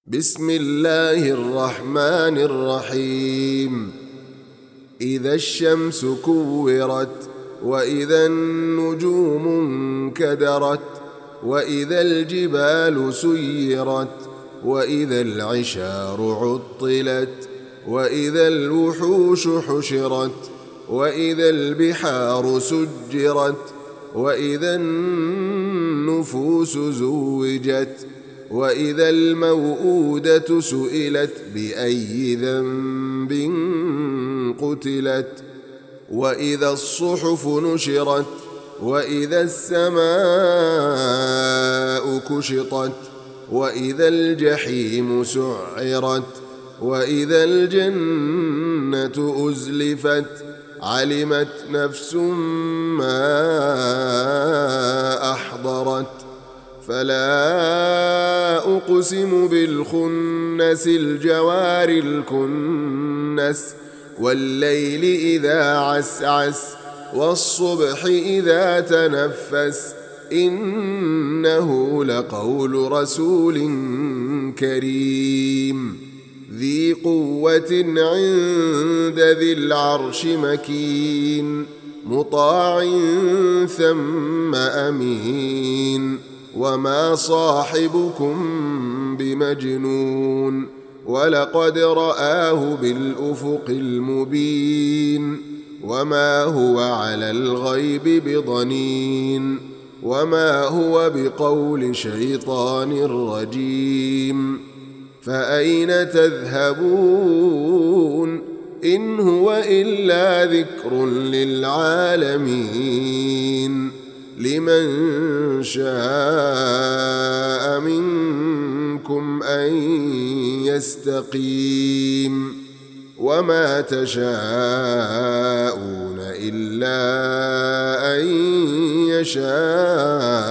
بسم الله الرحمن الرحيم. إذا الشمس كورت، وإذا النجوم انكدرت، وإذا الجبال سيرت، وإذا العشار عطلت، وإذا الوحوش حشرت، وإذا البحار سجرت، وإذا النفوس زوجت، وإذا الموءودة سئلت بأي ذنب قتلت، وإذا الصحف نشرت، وإذا السماء كشطت، وإذا الجحيم سعرت، وإذا الجنة أزلفت. علمت نفس ما أحضرت. فلا أقسم بالخنس الجوار الكنس، والليل إذا عسعس، والصبح إذا تنفس. إنه لقول رسول كريم ذي قوة عند ذي العرش مكين، مطاع ثم أمين. وما صاحبكم بمجنون، ولقد رآه بالأفق المبين. وما هو على الغيب بضنين، وما هو بقول شيطان رجيم. فأين تذهبون؟ إن هو إلا ذكر للعالمين. لمن شاء منكم أن يستقيم. وما تشاءون إلا أن يشاء